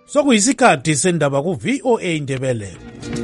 Sokuyisikhathi sendaba ku VOA Indebele.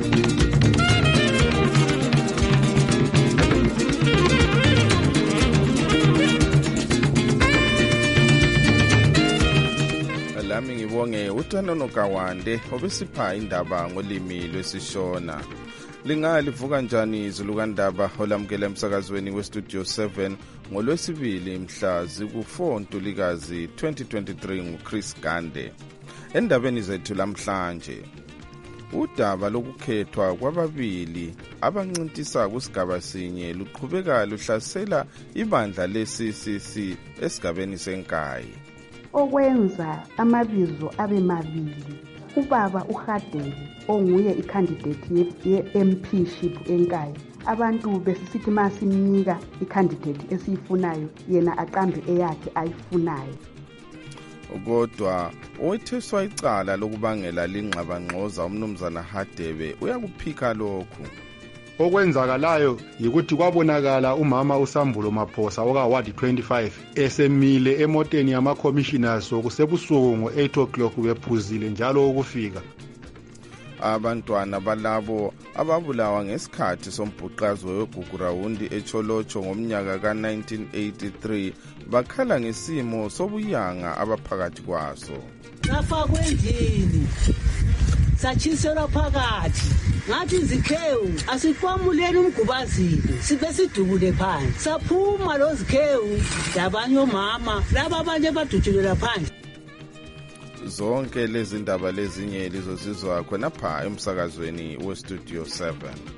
Lami ngibonge uThanono Kawande obesipha indaba ngolimi lwesiShona. Lingalivuka njani izulu kandaba olamukela emsakazweni weStudio 7 ngolwesibili mhla ziku-4 Ntulikazi 2023 nguChris Gande. Endabeni zethu lamhlanje, udaba lokukhethwa kwababili abancintisa kusigaba sinye luqhubeka luhlasela ibandla le-CCC esigabeni seNkayi. Okwenza amabizo abe mabili, ubaba uHadebe onguye ikhandidate ye-MPship eNkayi, abantu besisithi masimnika ikhandidate esiyifunayo yena aqambe eyakhe ayifunayo. Kodwa owetheswa icala lokubangela lingxabangxoza umnumzana Hadebe uyakuphika lokhu. Okwenzakalayo yikuthi kwabonakala umama uSambulo Maphosa oka-Ward 25 esemile emoteni yama-commissioners okusebusuku ngo-8 o'clock bephuzile njalo ukufika. Abantwana balabo ababulawa ngesikhathi sombhuqazo weGugurawundi eCholocho ngomnyaka ka-1983 bakhala ngesimo sobuyanga abaphakathi kwaso. Safakwe endlini, satshiselwa phakathi, ngathi izikhewu asikwamuleni umgubazile, sibe sidubule phansi. Saphuma lo zikhewu labanye omama, laba abanye badutshulela phansi. Zonke lezi ndaba lezinye lizozizwa khonapha emsakazweni weStudio 7.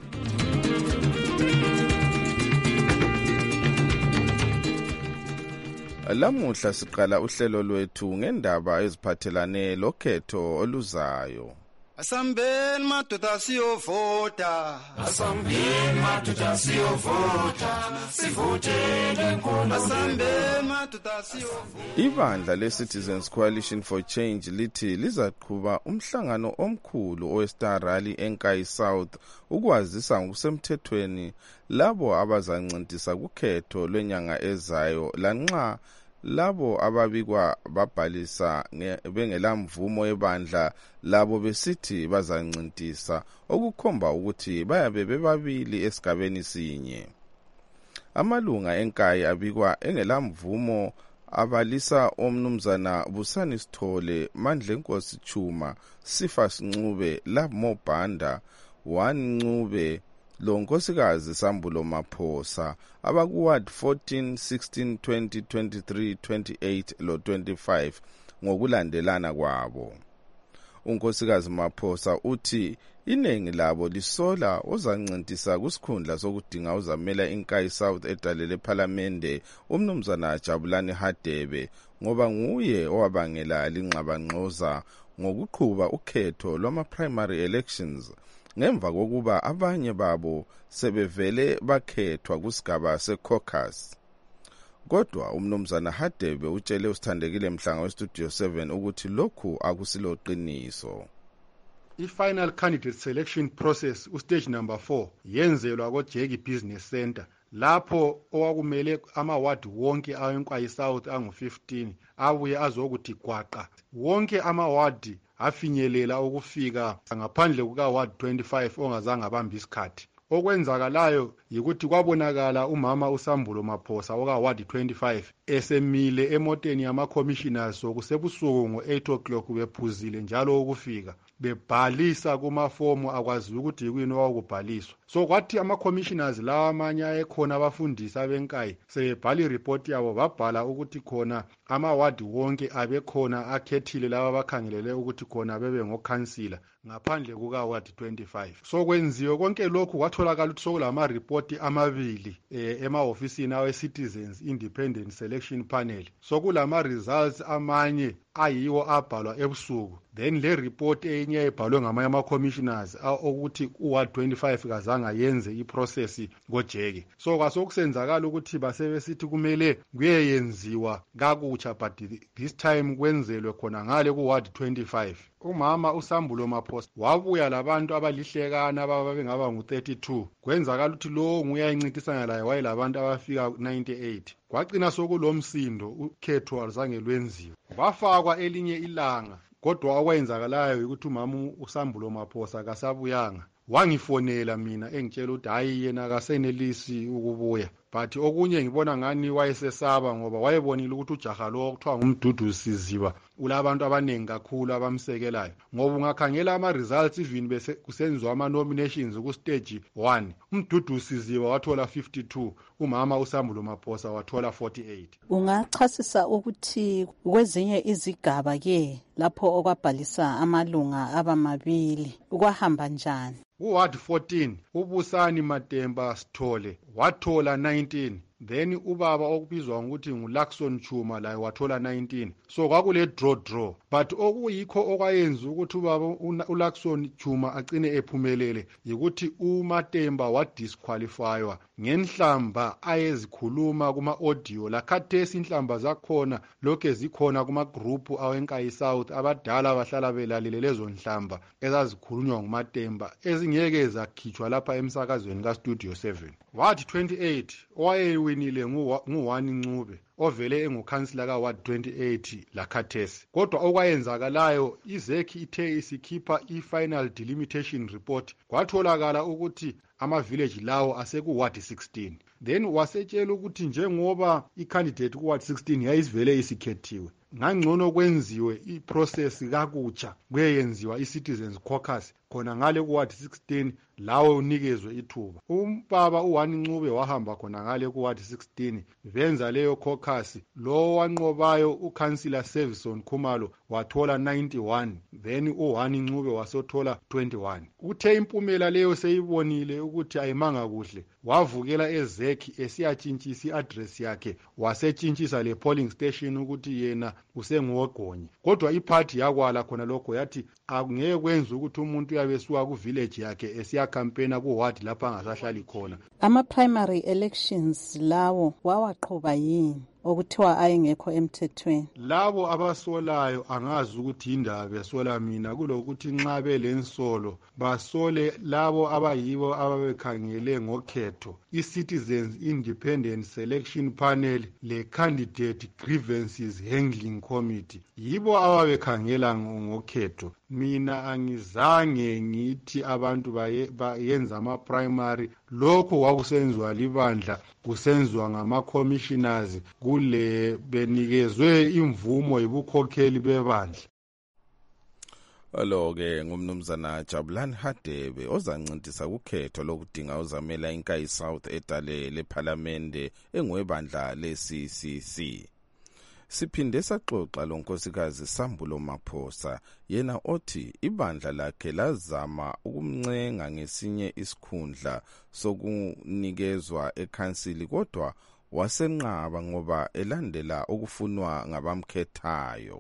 Lamuhla siqala uhlelo lwethu ngendaba eziphathelane lokhetho oluzayo. Asambeni madoda siyovota, asambeni madoda siyovota, sivotele inkolo. Asambeni madoda siyovota. Ibandla le-Citizens Coalition for Change lithi lizaqhuba umhlangano omkhulu owe-Star Rally eNkayi South ukwazisa ngokusemthethweni labo abazancintisa kukhetho lwenyanga ezayo lanxa labo ababikwa babhalisa bengelamvumo ebandla labo besithi bazancintisa okukhomba ukuthi bayabe bebabili esigabeni sinye. Amalunga eNkayi abikwa engelamvumo abalisa omnumzana Busani Sithole, Mandlenkosi Chuma, Sifas Ncube, Lamo Banda, Ncube, lo nkosikazi Sambulo Maphosa abaku-Ward 14, 16, 20, 23, 28 lo 25 ngokulandelana kwabo. Unkosikazi Maphosa uthi iningi labo lisola ozancintisa kusikhundla sokudinga uzamela iNkayi South edalele ePhalamende umnumzana Jabulani Hadebe ngoba nguye owabangela lingxabangxoza ngokuqhuba ukhetho lwama-primary elections ngemva kokuba abanye babo sebevele bakhethwa kusigaba se-caucus. Kodwa umnumzana Hadebe utshele usithandekile Mhlanga weStudio 7 ukuthi lokhu akusilo qiniso. I-final candidate selection process ustage number 4 yenzelwa koJegi Business Center lapho owakumele ama-ward wonke aweNkayi South angu-15 abuye azokuthi gwaqa. Wonke ama-ward afinyelela ukufika ngaphandle kuka-Ward 25 ongazange abambe isikhathi. Okwenzakalayo yikuthi kwabonakala umama uSambulo Maphosa oka-Ward 25 esemile emoteni yama-commissioners okusebusuku ngo-8 o'clock bephuzile njalo ukufika. Bebhalisa kumafomu akwazi ukuthi yikuyini owakubhaliswa. So kwathi ama-commissioners lawa amanye ayekhona abafundisi abeNkayi sebebhala ireport yabo babhala ukuthi khona ama-ward wonke abekhona akhethile laba abakhangelele ukuthi khona bebe ngokhansila ngaphandle kuka-Ward 25. So kwenziwe konke lokhu kwatholakala ukuthi sokulama-report amabili ema-ofisini awe-Citizens Independent Selection Panel. So kulama-results amanye ayiwo abhalwa ebusuku. Then le report enye ebhalwe ngamanye ama-commissioners ukuthi u-Ward 25 kazange yenze iprocess koJegi. So kwasokusenzakala ukuthi basebesithi kumele kuyenziwa kakutsha but this time kwenzelwe khona ngale ku-Ward 25. Umama uSambulo Maphosa wabuya labantu abalihlekana ababengaba ngu-32. Kwenzakala ukuthi lo nguyayincithisana laye wayelabantu abafika 98. Kwagcina sokulomsindo ukhetho aluzange lwenziwe. Bafakwa elinye ilanga kodwa okwenzakalayo ukuthi umama uSambulo Maphosa kasabuyanga. Wangifonela mina engitshela ukuthi hayi yena akasenelisi ukubuya, but okunye ngibona ngani wayesesaba ngoba wayebonile ukuthi ujaha lo okuthiwa ngumduduzi Siziba ulabantu abaningi kakhulu abamsekelayo. Ngoba ungakhangela ama-results even bese kusenziwa ama-nominations ku-stage 1, umduduzi Siziba wathola 52, umama uSambulo Maphosa wathola 48. Ungachasisa ukuthi kwezinye izigaba-ke lapho okwabhalisa amalunga abamabili kwahamba njani? Ward 14 uBusani Matemba Sithole wathola 19, then ubaba okubizwa ngokuthi nguLaxon Chuma laye wathola 19. So kwakule draw, but okuyikho okwayenza ukuthi ubaba uLaxon Chuma agcine ephumelele yikuthi uMatemba wadisqualifywa ngenhlamba ayezikhuluma kuma audio. Lakhathesi inhlamba zakhona lokho zikhona kuma group awenkayi South, abadala bahlala belalele lezo nhlamba ezazikhulunywa nguMatemba ezingeke zakhitshwa lapha emsakazweni ka Studio 7. Ward 28 owayewinile nguWani Ncube ovele engukhansila ka Ward 28 lakhathesi. Kodwa okwayenzakalayo izekhi ithe isikhipha i-final delimitation report, kwatholakala ukuthi ama-village lawo aseku Ward 16. Then wasetshela ukuthi njengoba i-candidate ku Ward 16 yayivele isikhethiwe, ngangcono kwenziwe i-process kakutsha kuyenziwa i-citizens caucus khona ngale ku Ward 16 lawo unikezwe ithuba. Umbaba uWani Ncube wahamba khona ngale ku Ward 16 benza leyo caucus. Lo wanqobayo uCouncillor Servison Khumalo wathola 91, then uWani Ncube wasothola 21. Uthe impumela leyo seyibonile ukuthi ayimanga kuhle, wavukela ezekhi esiyatshintshisa i-address yakhe wasetshintshisa le polling station ukuthi yena usengogonye. Kodwa iparty yakwala khona lokho yathi akungeke kwenza ukuthi umuntu uyabesuka ku village yakhe esiya campaign ku ward lapha angasahlali khona. Ama-primary elections lawo wawaqhuba yini okuthiwa ayengekho emthethweni? Labo abasolayo angazi ukuthi indaba besola mina kulokuthi nxa belensolo basole labo abayibo ababekhangele ngokhetho i-Citizens Independent Selection Panel le-Candidate Grievances Handling Committee, yibo ababekhangela ngokhetho. Mina angizange ngithi abantu bayenza ama-primary. Lokho kwakusenziwa libandla, kusenziwa ngama-commissioners kule benikezwe imvumo yibukhokheli bebandla. Alo-ke ngumnumzana Jabulani Hadebe ozancintisa kukhetho lokudinga uzamela inkayi South edale lephalamende engwebandla le-CCC. Siphinde saxoxa lonkosikazi Sambulo Maphosa, yena othi ibandla lakhe lazama ukumncenga ngesinye isikhundla sokunikezwa ekhansili kodwa wasenqaba ngoba elandela ukufunwa ngabamkhethayo.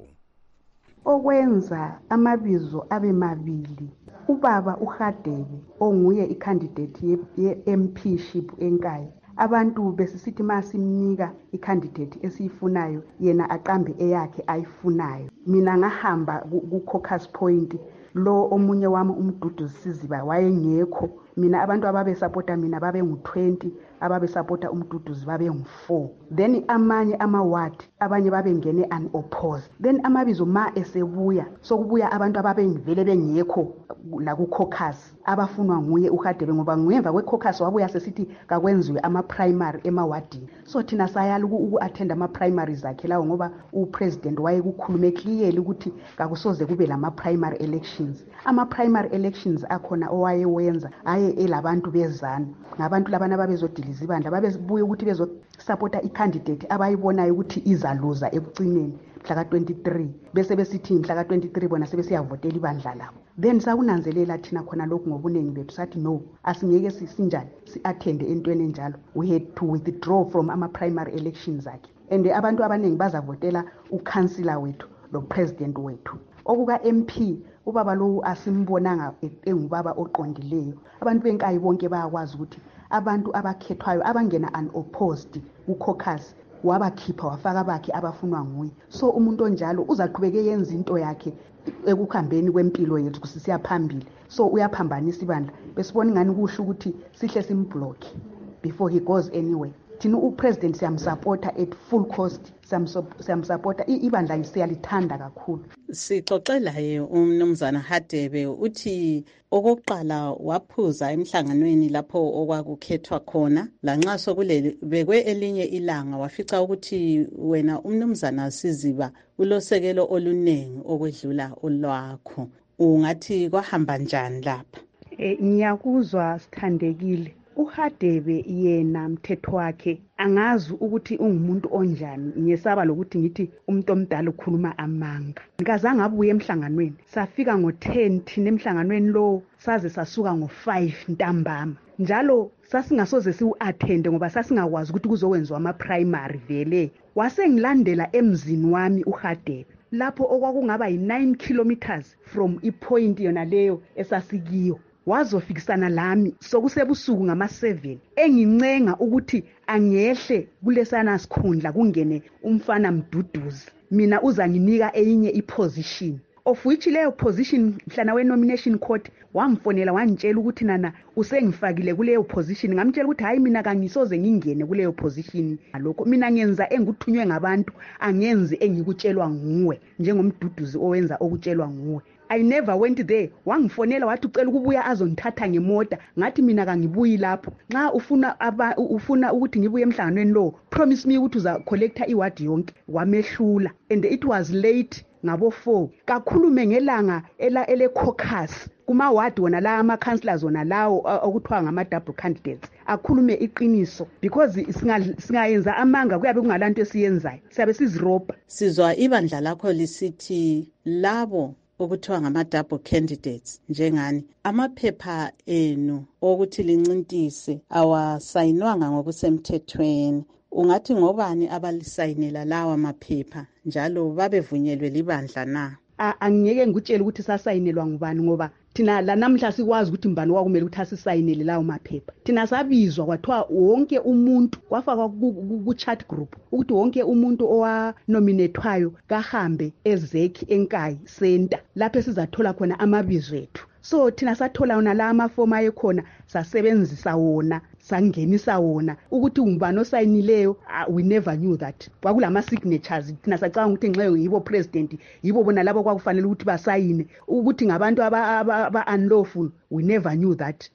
Okwenza amabizo abe mabili, ubaba uHadebe onguye i-candidate ye-MPship eNkayi, abantu besisithi masimnika i-candidate esiyifunayo yena aqambe eyakhe ayifunayo. Mina ngahamba ku-caucus point, lo omunye wami umduduzi Siziba wayengekho. Mina abantu ababesupporta mina babe ngu-20, ababesupporta umduduzi babe ngu-4. Then amanye ama-ward abanye babengene unopposed. Then amabizo ma esebuya sokubuya abantu ababengivele bengekho la ku-caucus abafunwa nguye uHadebe ngoba ngemva kwe-caucus wabuya sesithi kakwenziwe ama-primary emawadini. So thina sayala uku-attend ama-primaries akhe lawo ngoba upresident wayekukhulume clearly ukuthi kakusoze kube lama-primary elections. Ama-primary elections akhona owayewenza aye elabantu bezana, ngabantu labana babezodiliza ibandla, babebuye ukuthi bezosupporta i-candidate abayibonayo ukuthi izaluza ekucineni mhla ka-23, bese besithi mhla ka-23 bona sebesiyavotela ibandla labo. Then sakunanzelela thina khona lokhu ngobuningi bethu sathi no, asingeke sinjani si-attende entweni enjalo. We had to withdraw from ama-primary elections akhe, and abantu abaningi bazavotela ukansila wethu lo president wethu. Okuka-MP ubaba lo asimbonanga engubaba oqondileyo. Abantu benkayi bonke bayakwazi ukuthi abantu abakhethwayo abangena unopposed ku-caucus wabakhipha wafaka bakhe abafunwa nguye. So umuntu onjalo uzaqhubeke yenza into yakhe ekukhambeni kwempilo yethu kusisiya phambili. So uyaphambanisa ibandla. Besibona ingani kusho ukuthi sihle simblock before he goes anywhere. thina upresident siyamsupporta at full cost, siyamsupporta, ibandla siyalithanda kakhulu. Sixoxelaye umnumzana Hadebe uthi okokuqala waphuza emhlanganweni lapho okwakukhethwa khona, lanxa sokulebekwe elinye ilanga wafica ukuthi wena umnumzana Siziba ulosekelo olunengi okwedlula olwakho. Ungathi kwahamba njani lapha? Ngiyakuzwa Sithandekile. uHadebe yena mthetho wakhe angazi ukuthi ungumuntu onjani. Ngiyesaba lokuthi ngithi umuntu omdala ukhuluma amanga. Ngikazange abuye emhlanganweni. Safika ngo-10 thina emhlanganweni lo saze sasuka ngo-5 ntambama. Njalo sasingasoze siu-attende ngoba sasingakwazi ukuthi kuzokwenziwa ama-primary vele. Wasengilandela emzini wami uHadebe lapho okwakungaba yi-9 kilometers from ipoint yona leyo esasikiyo. Wazofikisana lami sokusebusuku ngama-7 engincenga ukuthi angehle kulesana sikhundla kungene umfana Mduduzi, mina uzanginika enye iposition, of which leyo position mhlana we-nomination court wamfonela wangitshela ukuthi nana usengifakile kuleyo position. Ngamtshela ukuthi hayi mina kangisoze ngingene kuleyo position. Lokho mina ngenza enguthunywe ngabantu, angenzi engikutshelwa nguwe njengomduduzi owenza okutshelwa nguwe. I never went there. Wangifonela wathi ucela ukubuya azongithatha ngemota. Ngathi mina kangibuyi lapho. Nxa ufuna ukuthi ngibuye emhlanganweni lo, promise me ukuthi uza collector iward yonke. Wamehlula and it was late ngabo 4. Kakhulume ngelanga ele caucus kuma ward wona la ama councillors wona lawo okuthiwa ngama double candidates. Akhulume iqiniso because singayenza amanga kuyabe kungalanto esiyenzayo. Siyabe siziroba. Sizwa ibandla lakho lisithi labo okuthiwa ngama-double candidates njengani amaphepha enu okuthi lincintise awasayinwanga ngokusemthethweni. Ungathi ngobani abalisayinela lawa maphepha njalo babevunyelwe libandla na? Angiyeke ngikutshela ukuthi sasayinelwa ngubani ngoba thina la namhla sikwazi ukuthi mbani wakumele ukuthi asisayinele lawo maphepha. Thina sabizwa kwathiwa wonke umuntu kwafakwa ku-chat group ukuthi wonke umuntu owanominethwayo kahambe ezekhi enkayi center lapho sizathola khona amabizo ethu. So thina sathola wona la amafomu ayekhona sasebenzisa wona sangenisa wona ukuthi ngubani osayinileyo. We never knew that. Kwakulama signatures thina sacanga ukuthi nxeyo yibo president yibo bona labo kwakufanele ukuthi basayine ukuthi ngabantu aba unlawful. We never knew that.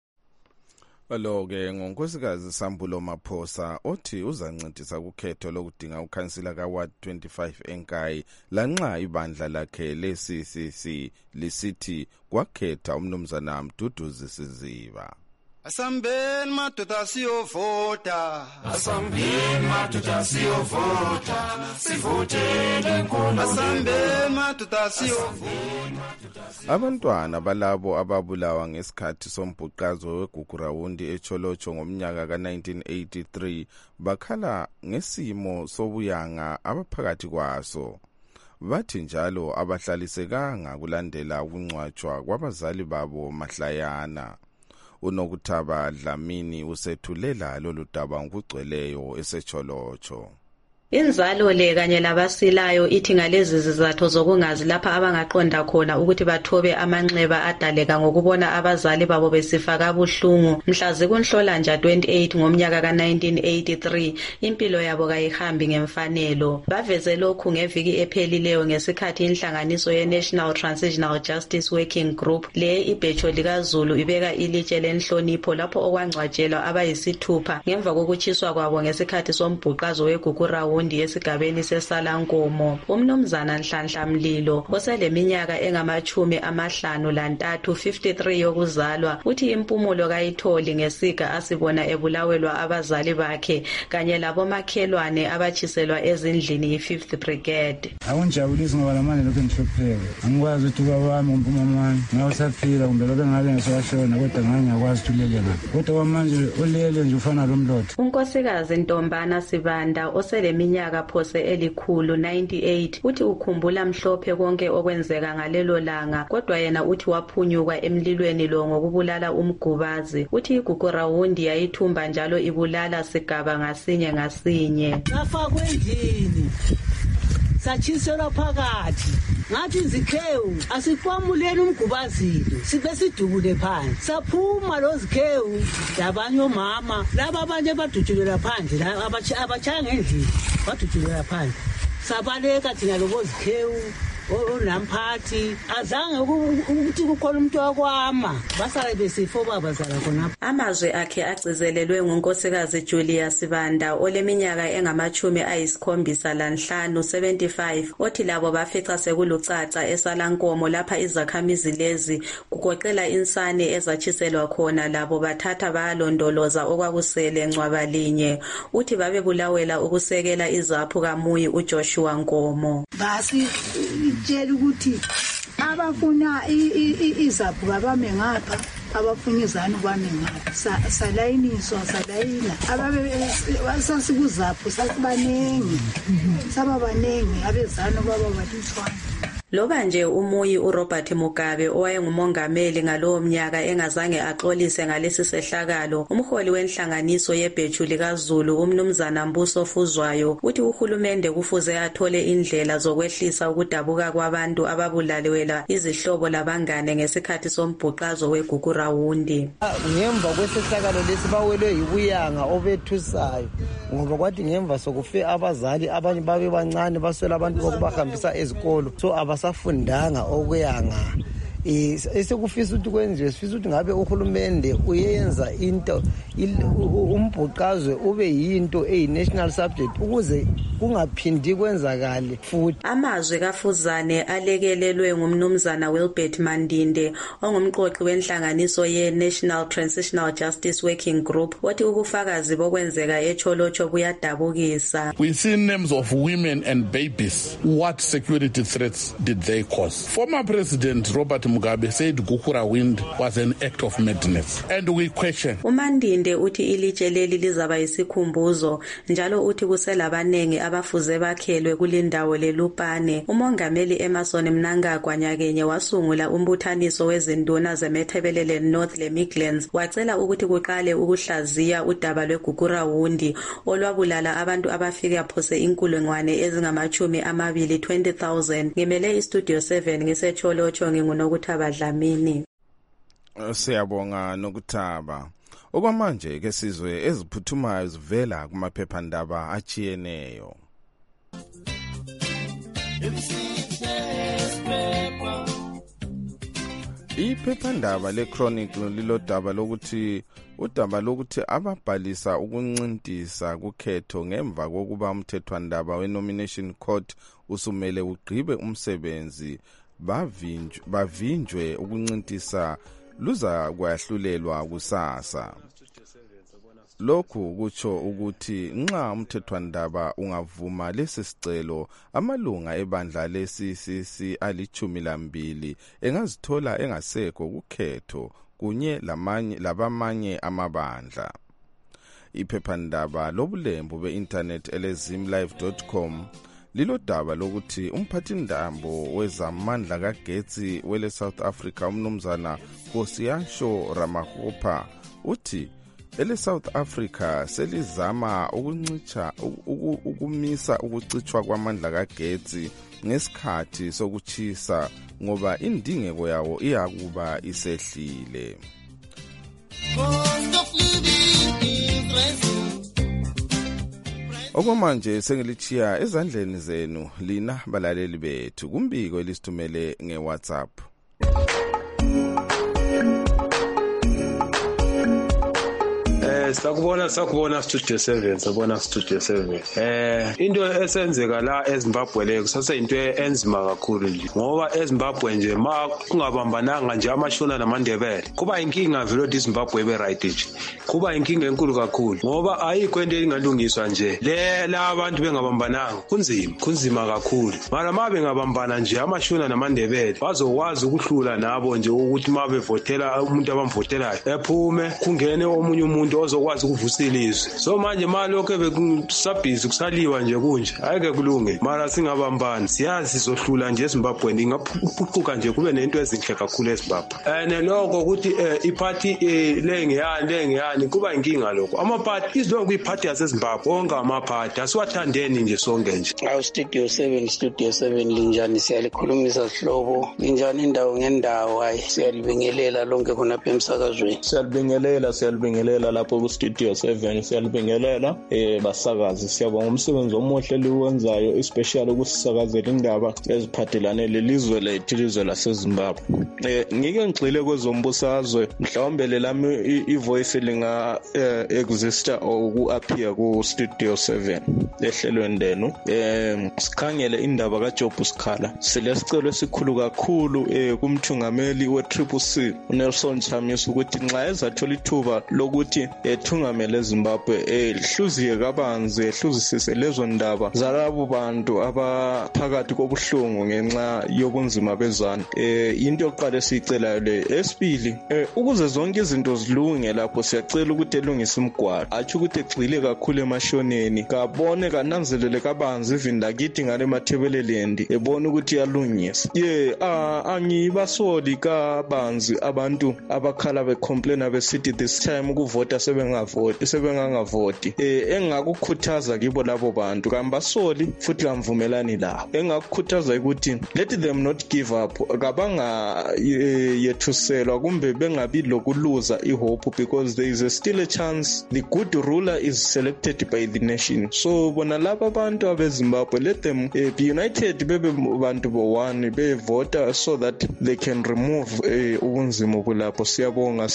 Lo-ke ngonkosikazi Sambulo Maphosa othi uzancedisa kukhetho lokudinga ukhansila ka-Ward 25 eNkayi lanxa ibandla lakhe le-CCC lisithi kwakhetha umnumzana Mduduzi Siziba. Asambeni madoda siyovota, asambeni madoda siyovota, sivotele inkulu. Asambeni madoda siyovota. Abantwana balabo ababulawa ngesikhathi sombhuqazo weGugurawundi eCholocho ngomnyaka ka-1983 bakhala ngesimo sobuyanga abaphakathi kwaso. Bathi njalo abahlalisekanga kulandela ukungcwatshwa kwabazali babo mahlayana. Unokuthaba Dlamini usethulela lolu daba ngokugcweleyo eseCholocho. Inzalo le kanye labasilayo ithi ngalezi zizathu zokungazi lapha abangaqonda khona ukuthi bathobe amanxeba adaleka ngokubona abazali babo besifa kabuhlungu mhla zikunhlolanja 28 ngomnyaka ka-1983 impilo yabo kayihambi ngemfanelo. Baveze lokhu ngeviki ephelileyo ngesikhathi inhlanganiso ye-National Transitional Justice Working Group le ibhecho likaZulu ibeka ilitshe lenhlonipho lapho okwangcwatshelwa abayisithupha ngemva kokutshiswa kwabo ngesikhathi sombhuqazo weGugurawundi yesigabeni seSalankomo. Umnumzana Nhlanhla Mlilo oseleminyaka engama-53 53 yokuzalwa uthi impumulo kayitholi ngesiga asibona ebulawelwa abazali bakhe kanye labomakhelwane abatshiselwa ezindlini yi-5th Brigade. Awunjabulisi ngoba lamanje lokho ngihlupheka. Angikwazi ukuthi ubaba wami umpumamani ngawusaphila kumbe lobe ngabe ngisashona kodwa ngangiyakwazi ukuthi ulele ngaphi. Kodwa kwamanje ulele nje ufana lomlotha. Unkosikazi Ntombana Sibanda oseleminyaka phose elikhulu 98 uthi ukhumbula mhlophe konke okwenzeka ngalelo langa kodwa yena uthi waphunyuka emlilweni lo ngokubulala umgubazi. Uthi iGugurawundi yayithumba njalo ibulala sigaba ngasinye ngasinye. Safa kwendlini satshiselwa phakathi ngathi izikhewu asikwamuleni umgubazile sibe sidukule phandle saphuma lo zikhewu labanye omama laba abanye badutshulela phandle abachaya ngendlini badutshulela phandle sabaleka thina lobo zikhewu onamphathi azange ukuthi kukhona umuntu wakwama basale besifo babazala khonapha. Amazwi akhe agcizelelwe ngunkosikazi Julia Sibanda oleminyaka engama-75 75 othi labo bafica sekulucaca eSalankomo lapha izakhamizi lezi kugoqela insane ezatshiselwa khona labo bathatha bayalondoloza okwakusele ngcwaba linye. Uthi babebulawela ukusekela izaphu kaMuyi uJoshua Nkomo. Basi tshela ukuthi abafuna izaphu babame ngapha abafuna izanu bame ngapha salayiniswa salayina ababesasikuzaphu sasibanengi sababanengi abezanu baba baliswana. Loba nje uMuyi uRobert Mugabe owayengumongameli ngalowo mnyaka engazange axolise ngalesi sehlakalo, umholi wenhlanganiso yebhethuli kaZulu umnumzana Mbuso Fuzwayo uthi uhulumende kufuze athole indlela zokwehlisa ukudabuka kwabantu ababulalewela izihlobo labangane ngesikhathi sombhuqazo weGugurawundi. Ngemva kwesehlakalo lesi bawelwe yibuyanga obethusayo ngoba kwathi ngemva sokufe abazali abanye babe bancane baswela abantu bokubahambisa ezikolo so abasafundanga okuyanga. Esekufisa ukuthi kwenziwe sifisa ukuthi ngabe uhulumende uyenza into umbhuqazwe ube yinto eyi-national subject ukuze kungaphindi kwenzakale futhi. Amazwi kaFuzane alekelelwe ngumnumzana Wilbert Mandinde ongumqoqi wenhlanganiso ye-National Transitional Justice Working Group wathi ubufakazi bokwenzeka eCholocho buyadabukisa. We see names of women and babies. What security threats did they cause? Former President Robert Mugabe said Gugurawundi was an act of madness, and we question. uMandinde uthi ilitshe leli lizaba yisikhumbuzo njalo uthi kuselabanengi abafuze bakhelwe kulindawo leLupane. Umongameli Emerson Mnangagwa nyakenye wasungula umbuthaniso wezinduna zeMethebelele North leMidlands wacela ukuthi kuqale ukuhlaziya udaba lweGugurawundi olwabulala abantu abafika phose inkulungwane ezingama-20 20,000. Ngimele iStudio 7 ngiseCholocho nginguNokuthaba Dlamini. Siyabonga Nokuthaba. Okwamanje ke sizwe eziphuthumayo zivela kumaphephandaba achiyeneyo. Iphephandaba leChronicle lilodaba lokuthi ababhalisa ukuncintisa kukhetho ngemva kokuba umthethwandaba we-Nomination Court usumele ugqibe umsebenzi bavinjwe ukuncintisa luza kwahlulelwa kusasa. Lokhu kutsho ukuthi nxa umthethwandaba ungavuma lesi sicelo amalunga ebandla leCCC ali-12 engazithola engasekho kukhetho kunye labamanye amabandla. Iphephandaba lobulembu be-internet elezimlive.com lilodaba lokuthi umphathindambo wezamandla kagetsi wele South Africa umnumzana Kosiyansho Ramaphosa uthi ele South Africa selizama ukumisa ukucithwa kwamandla kagetsi ngesikhathi sokuchisa ngoba indingeko yawo iyakuba isehlile. Okwamanje sengilichiya ezandleni zenu lina balaleli bethu kumbiko elisithumele ngeWhatsApp. Sakubona Studio 7 into esenzeka la eZimbabwe le kusaseyinto enzima kakhulu nje ngoba eZimbabwe nje ma kungabambananga nje amashona namandebele kuba inkinga vele ukuthi iZimbabwe ebe right nje kuba inkinga enkulu kakhulu ngoba ayikho into engalungiswa nje la abantu bengabambananga kunzima kakhulu mara mabe ngabambana nje amashona namandebele bazokwazi ukuhlula nabo nje ukuthi mabe votela umuntu abamvotelayo ephume kungene omunye umuntu azokwazi ukuvusa ilizwe. So manje manje lokho bekusabhizi kusaliwa nje kunje ayike kulunge mara singabambani siyazi sizohlula nje eZimbabwe ingaphuquka nje kube nento ezinhle kakhulu eZimbabwe. Lokho ukuthi iparty lengeyani kuba inkinga lokho amaparty izonke iparty yaseZimbabwe onke amaparty asiwathandeni nje sonke nje. Studio 7 linjani siyalikhulumisa sihlobo linjani indawo ngendawo hayi siyalibingelela lonke khonapha emsakazweni. Siyalibingelela lapho ku Studio 7 siyalibingelela basakazi siyabonga umsebenzi omuhle liwenzayo especially ukusakazela indaba eziphathelane lelizwe lethu ilizwe laseZimbabwe. Ngike ngixile kwezombusazwe mhlawumbe lelami ivoice linga exista oku appear ku Studio 7 ehlelweni lenu. Sikhangele indaba kaJob Sikhala silesicelo esikhulu kakhulu kumthungameli we-CCC uNelson Chamisa ukuthi nxa ezathola ithuba lokuthi ethungamele eZimbabwe lihluziye kabanzi ehluzisise lezo ndaba zalabo bantu abaphakathi kobuhlungu ngenxa yobunzima bezana. Into yokuqala esicelayo le. Esibili ukuze zonke izinto zilunge lapho siyacela ukuthi elungise imigwaqo athi ukuthi egxile kakhulu emashoneni kabone kananzelele kabanzi ivinda kithi ngale mathebelelendi ebona ukuthi yalungisa. Angibasoli kabanzi abantu abakhala becomplaina besithi this time ukuvota sebengangavoti. Engakukhuthaza kibo labo bantu kambasoli futhi kamvumelani lawo. Engakukhuthaza ukuthi let them not give up kabanga yethuselwa kumbe bengabi lokuluza ihope because there is still a chance the good ruler is selected by the nation. So bona laba bantu abeZimbabwe let them be united bebe bantu bo-one bevota so that they can remove ubunzima kulapho. Siyabonga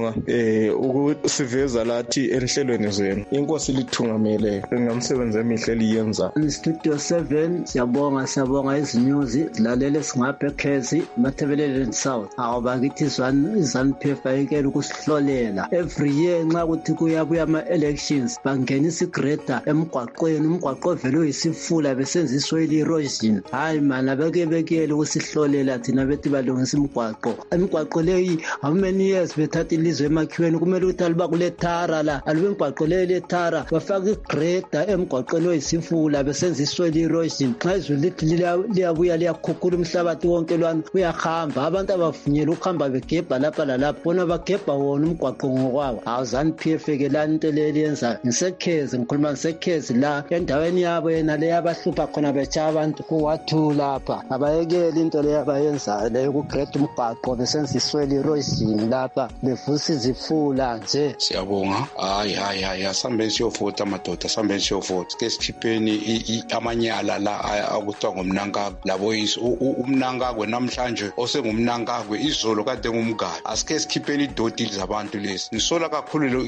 ukusiveza lathi enhlelweni zenu. Inkosi lithungamele ngamsebenzi emihle liyenza. Studio 7 siyabonga izinews zilalele singapha ekhezi mathebeleleni South awubakithi izanPF ayikela ukusihlolela every year nxa kuthi kuyabuya ama-elections bangenisa igreda emgwaqweni umgwaqo vele uyisifula besenza i-soil erosion. Hayi mana bekele ukusihlolela thina bethi balungisa imigwaqo leyi how many years bethatha ilizwe emakhiweni kumele ukuthi aliba kule thara la alibe imigwaqo leyi lethara bafaka igreda emgwaqweni oyisifula besenza i-soil erosion. Nxa izulu lithi liyabuya liyakhukhula umhlabathi wonke lwana uyahamba abantu abavunyela ukuhamba begebha lapha lalapha bona bagebha wona umgwaqo ngokwawo. ZANU-PF ke lani into leyo yenza ngikhuluma ngisekhezi la endaweni yabo yena le yabahlupha khona betsha abantu kuwathu lapha abayekele into leyo abayenzayo leyo kugreda umgwaqo besenza i-soil erosion lapha bevusa izifula nje. Siyabonga hayi asambeni siyovota madoda asambeni siyovota ke sikhipheni amanyala la akuthiwa ngomnankagwe labo umnankagwe namhlanje osengumnankagwe izolo kade ngumgali asike sikhipheni idoti zabantu lezi. Ngisola kakhulu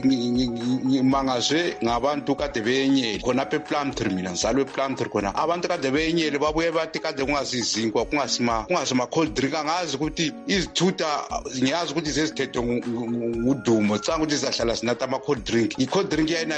mangazwe ngabantu kade beyenyele khonapha ePlumtree mina ngizalwe ePlumtree khona abantu kade beyenyele babuye bathi kade kungasizinkwa kungasima cold drink angazi ukuthi izithutha ngiyazi ukuthi zezithethwe ngudumo canga ukuthi zahlala sinatha ama-cold drink. I-cold drink yena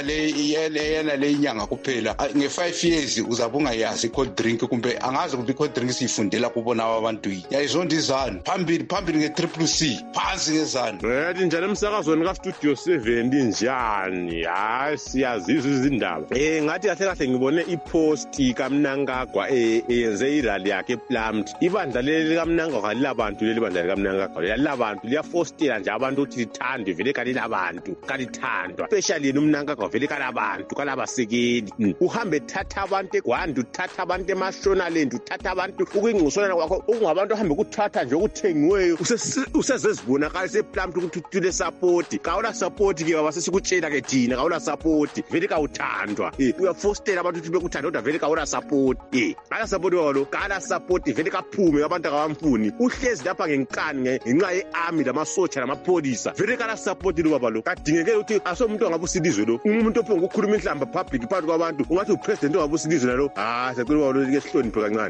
le inyanga kuphela nge-5 years uzabe ungayazi i-cold drink kumbe angazi ukuthi i-cold drink siyifundela kubona abantu yini yayizonda izanu phambili nge-CCC phansi ngezanu. Njani emsakazweni kaStudio 7 linjani? Hayi siyazizwa izindaba. Ngathi kahle ngibone ipost kaMnangagwa eyenze irally yakhe ePlumtree. Ibandla leli kaMnangagwa lilabantu leli bandla likaMnangagwa lilabantu liyafostela nje abantu ukuthi lithande vele kalilabantu kalithandwa especially yena uMnangagwa vele kalabantu kalabasekeli. Uhambe thatha abantu eGwanda uthatha abantu eMashonaland uthatha abantu ukuyingqusona kwakho ungabantu ahambe ukuthatha nje ukuthengiweyo usezezibonakala ePlumtree ukuthi uthule support kawula support ke baba sesikutshela ke thina kawula support vele kawuthandwa. Uyafostela abantu ukuthi bekuthanda kodwa vele kawula support. Kala support walo kala support vele kaphume abantu akabamfuni uhlezi lapha ngenkani ngenxa yearmy lamasotsha lamapolisa vele kala support lo baba lo kadingekile ukuthi asomuntu angabusilizwe lo umuntu ophonga ukukhuluma inhlamba public phakathi kwabantu ungathi upresident ongabusilizwe nalo. Siyacela baba lo ke sihloniphe kancane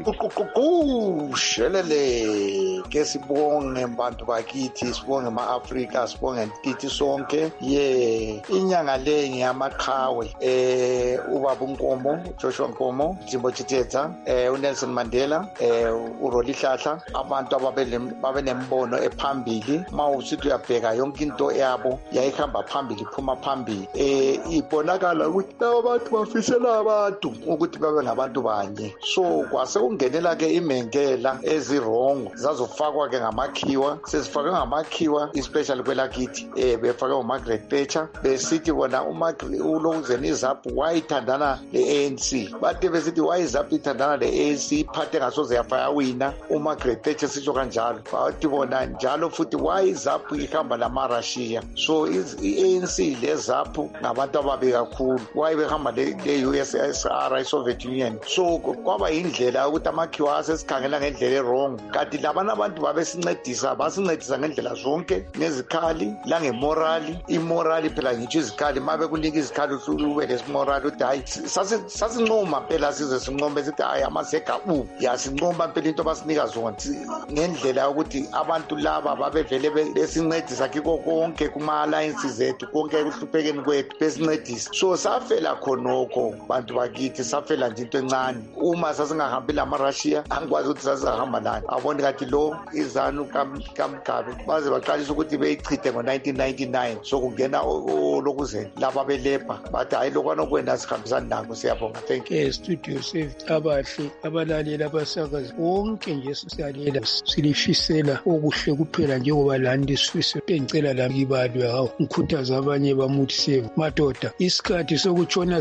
shelele ke sibonge abantu bakithi sibonge ama-Afrika sibonge kithi sonke inyanga le ngiyamaqhawe ubaba uNkomo Joshua Nkomo Jimbo Chiteta uNelson Mandela uRolihlahla abantu ababenembono ephambili mawusithi uyabheka yonke into yabo yayihamba phambili liphuma phambili ibonakala ukuthi laba bantu bafisela abantu ukuthi babe ngabantu banye. So kwase kungenela ke imengela ezirongo zazofakwa ke ngamakhiwa, sesifake ngamakhiwa especially kwelakithi befake uMargaret Thatcher besithi bona uLokuzeni iZAPU wayithandana le-ANC, bathi besithi wayiZAPU ithandana le-ANC iphathe ngasoze yafaya wina uMargaret Thatcher sisho kanjalo, bathi bona njalo futhi wayiZAPU ihamba lama-Russia. So i-ANC le-ZAPU ngabantu ababi kakhulu, wayebehamba le-USSR iSoviet Union. So kwaba yindlela ukuthi amakhiwa asesikhangela ngendlela erong, kanti labana abantu babesincedisa, basincedisa ngendlela zonke, ngezikhali langemorali. Imorali phela ngitsho izikhali mabe kunika izikhali ube lesimorali uthi hayi sasincoma phela size sincome sithi hayi amasega yasincoma phela into basinika zona ngendlela yokuthi abantu laba babevele besincedisa kiko konke kuma-alliances ethu konke ekuhluphekeni kwethu besincedisa. So safela khonokho bantu bakithi, safela nje into encane. Uma sasingahambi lama-Russia angikwazi ukuthi sasingahamba lani. Abone kathi lo iZANU kaMgabe baze baqalisa ukuthi beyichithe ngo-1999 sokungena Lokuzeni laba belebha bathi hayi lokwana kwena sihambisani nako. Siyabonga, thank you. Studio 7 abahle abalaleli abasakazi bonke nje siyalela silifisela okuhle kuphela njengoba lani sifise bengicela la ibalwe hawo ngikhuthaza abanye bamuthi save madoda isikhathi sokutshona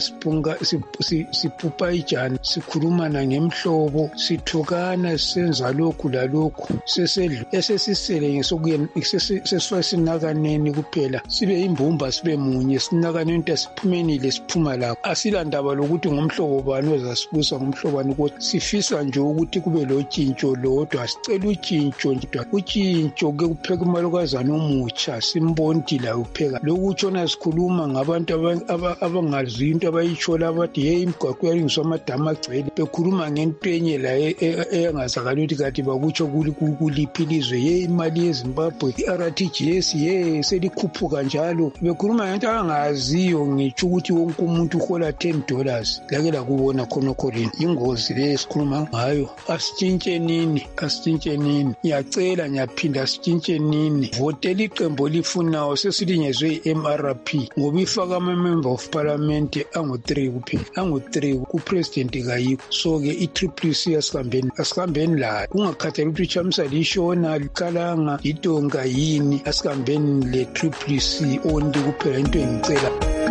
siphupha ijani sikhulumana ngemhlobo sithukana senza lokhu lalokhu esesisele ngesesifasinakaneni kuphela sibe imbumba sibe munye sinakaneni into siphumenile siphuma lapho asilandaba lokuthi ngomhlobo bani ozasibusa ngomhlobani kodwa sifisa nje ukuthi kube lotshintsho lodwa sicela utshintsho ke kupheka umalokazana omutsha simbondile upheka lokutshona sikhuluma ngabantu abangazi into abayitshola abathi hey imigwaqo yalingiswa amadama agcwele bekhuluma ngento enye la engazakala ukuthi kati bakutsho kuliphi ilizwe ye imali yeZimbabwe i-RTGS ye selikhuphuka njalo bekhuluma ngento abangaziyo ngitsho ukuthi wonke umuntu uhola $10 lake lakubona khonokho leni ingozi le esikhuluma ngayo. Asitshintshe nini ngiyacela ngiyaphinda asitshintshe nini votela iqembu lifunayo sesilinyezwe i-MRP ngoba ifaka ama-member of parliament angu-3 kuphela angu-3 kupresident kayikho. So ke i-CCC asihambeni layo kungakhathali ukuthi ichamsa lishona likalanga idonga yini, asihambeni le-CCC only kuphela into engicela.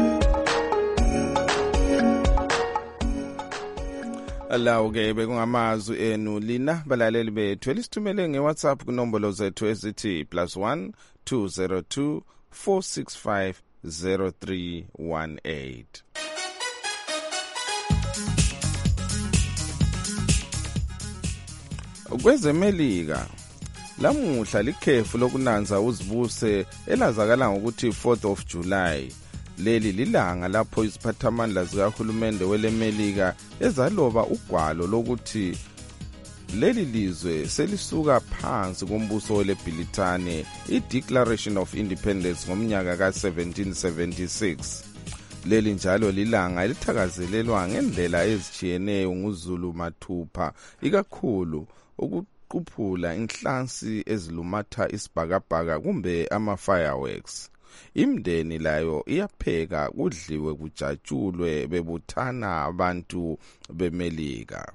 Alawu ke bekungamazwi enu lina balaleli bethu elisithumele ngeWhatsApp kunombolo zethu ezithi +1 202 465 0318. Kwezemelika lamuhla likhefu lokunanza uzibuse elazakala ngokuthi 4th of July. Leli lilanga lapho iziphathamandla zikahulumende welemelika ezaloba ugwalo lokuthi leli lizwe selisuka phansi kombuso weleBritane, i-Declaration of Independence ngomnyaka ka-1776. Leli njalo lilanga elithakazelelwa ngendlela ezitshiyeneyo nguZulu mathupha, ikakhulu ukuquphula inhlansi ezilumatha isibhakabhaka kumbe ama-fireworks. Imndeni layo iyapheka kudliwe kujatshulwe bebuthana abantu bemelika.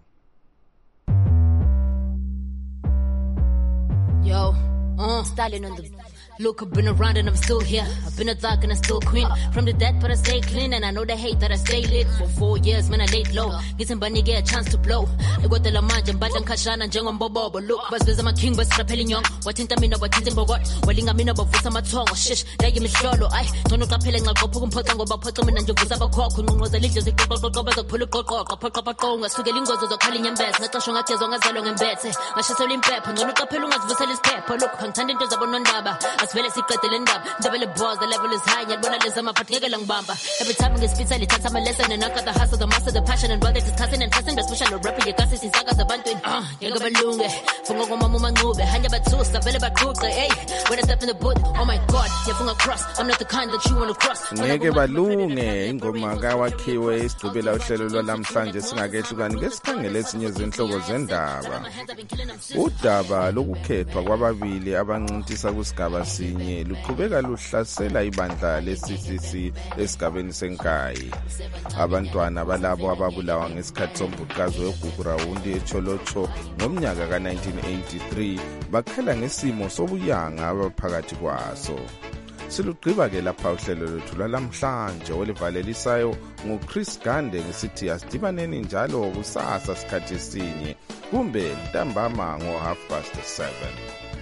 Yo, styling on the look, I've been around and I'm still here. I've been a thug and I'm still queen. From the dead, but I stay clean. And I know they hate that I stay lit. For 4 years, man, I laid low. Getting bunny, get a chance to blow. I got the Lamaj and Batan Kashana and Jangon Bobo. But look, Bas I'm a king, but rappelling young. What in Tamina, what in Bogot. Walling a mina, but for some tongue. Shish, they give me shallow. I don't know capelling. I'll go put on Potango, but Potaman and Joguzaba Cock. Who knows the legions, the Coco, pull a cock, a Pocapacong, a Sugalingos, the calling and beds. Natashon as long as I long and beds. I should tell him pep. And don't look up as Vasalis pep. Look, contending to the Bonandaba. As well as he cut the double balls, the level is high, and when I listen, I'm a particular bamba. Every time I get spit, I touch my lesson, and I got the hustle, the master, the passion, and brother discussing and passing the special rapping, your classes in Sagas, the Bantuin, Yagabalunga, Fungo Mama Nube, Hanyabatus, the Veleba Cook, hey, when I step in the boot, oh my god, you're from across, I'm not the kind that you want to cross. Ngekebalunge ingoma kawakhiwe isidubela uhlelo lwalamhlanje singakehlukani ngesikhangele ezinye izinhlobo zendaba. Udaba lokukhethwa kwababili abancintisa kusigaba ngasinye luqhubeka luhlasela ibandla le-CCC esigabeni senkayi. Abantwana balabo ababulawa ngesikhathi sombhuqazo weGugurawundi eCholocho ngomnyaka ka-1983 bakhala ngesimo sobuyanga abaphakathi kwaso. Silugqiba-ke lapha uhlelo lwethu lwalamhlanje olivalelisayo nguChris Gande ngisithi asidibaneni njalo kusasa sikhathi esinye kumbe ntambama ngo-7:30.